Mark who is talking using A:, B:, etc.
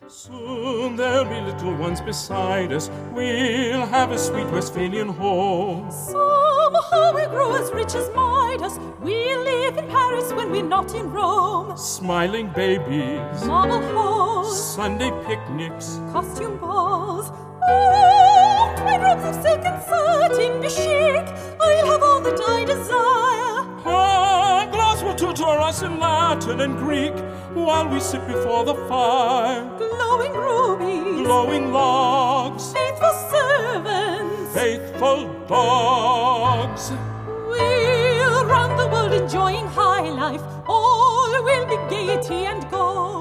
A: Soon there'll be little ones beside us. We'll have a sweet Westphalian home.
B: Somehow we'll grow as rich as Midas. We'll live in Paris when we're not in Rome.
A: Smiling babies,
B: Marble halls,
A: Sunday picnics,
B: costume balls. Oh, twin robes of silk and satin, be chic. I'll have all that I desire.
A: Ah, glass will tutor us in Latin and Greek while we sit before the fire.
B: Glowing rubies,
A: Glowing logs,
B: faithful servants,
A: faithful dogs.
B: we'll run the world enjoying high life. All will be gaiety and gold.